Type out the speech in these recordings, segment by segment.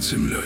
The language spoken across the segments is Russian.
над землей.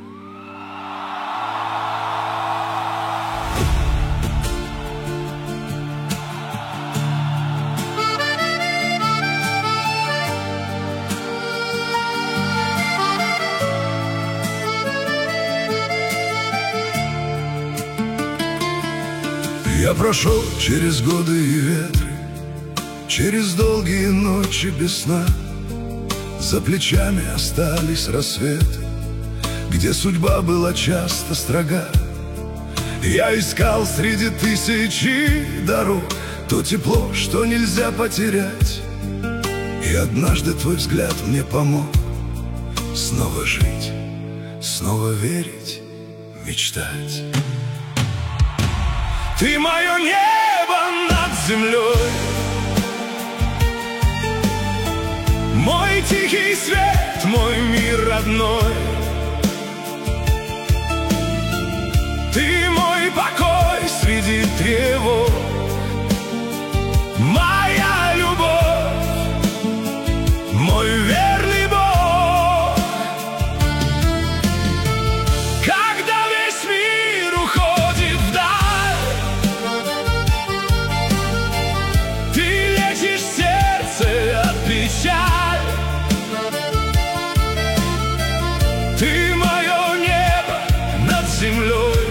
Я прошел через годы и ветры, через долгие ночи без сна. За плечами остались рассветы, где судьба была часто строга. Я искал среди тысячи дорог то тепло, что нельзя потерять. И однажды твой взгляд мне помог снова жить, снова верить, мечтать. Ты мое небо над землей, мой тихий свет, мой мир родной. Ты мой покой среди тревог, моя любовь, мой верный Бог. Когда весь мир уходит вдаль, ты лечишь сердце от печали. Ты мое небо над землей,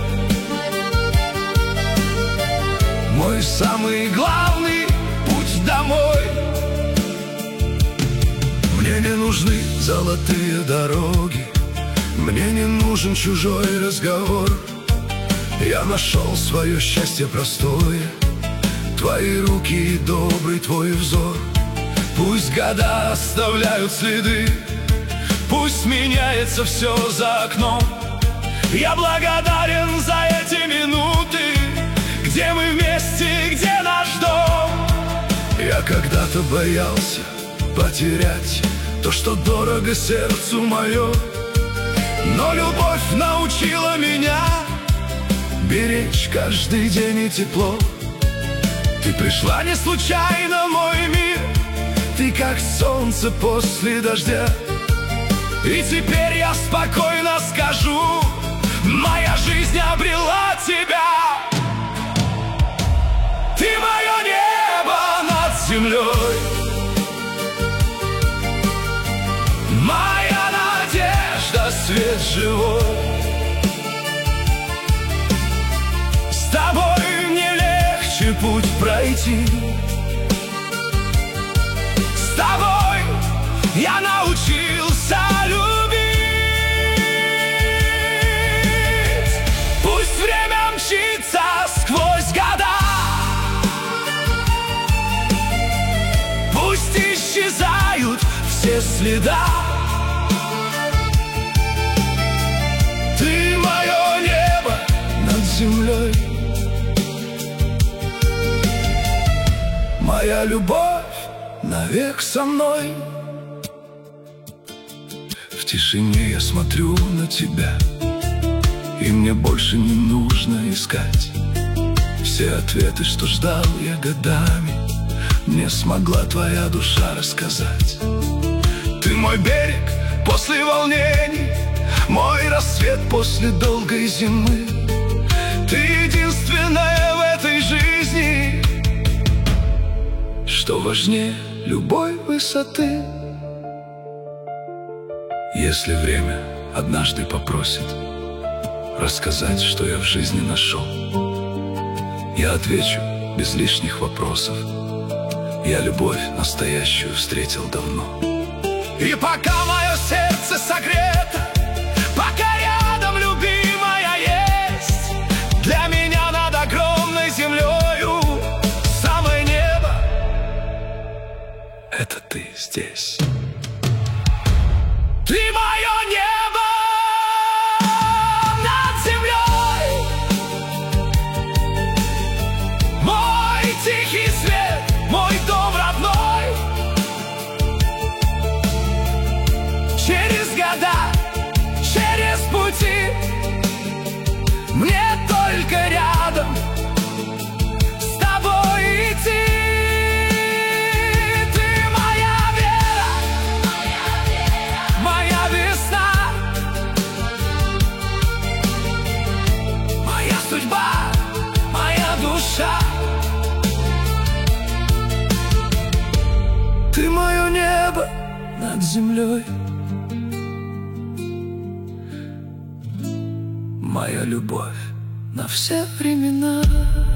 мой самый главный путь домой. Мне не нужны золотые дороги, мне не нужен чужой разговор. Я нашел свое счастье простое, твои руки и добрый твой взор. Пусть года оставляют следы, пусть меняется все за окном. Я благодарен за эти минуты, где мы вместе, где наш дом. Я когда-то боялся потерять то, что дорого сердцу мое, но любовь научила меня беречь каждый день и тепло. Ты пришла не случайно в мой мир, ты как солнце после дождя. И теперь я спокойно скажу, моя жизнь обрела тебя. Ты мое небо над землей, моя надежда, свет живой. С тобой мне легче путь пройти, с тобой я научился любить. Пусть время мчится сквозь года, пусть исчезают все следа. Ты мое небо над землей, моя любовь навек со мной. В тишине я смотрю на тебя, и мне больше не нужно искать все ответы, что ждал я годами. Мне смогла твоя душа рассказать. Ты мой берег после волнений, мой рассвет после долгой зимы. Ты единственная в этой жизни, что важнее любой высоты. Если время однажды попросит рассказать, что я в жизни нашел, я отвечу без лишних вопросов: я любовь настоящую встретил давно. И пока мое сердце согрето, пока рядом любимая есть, для меня над огромной землею самое небо — это ты здесь. Ты мое небо над землей, мой тихий свет, мой дом родной. Через года над землей. Моя любовь на все времена.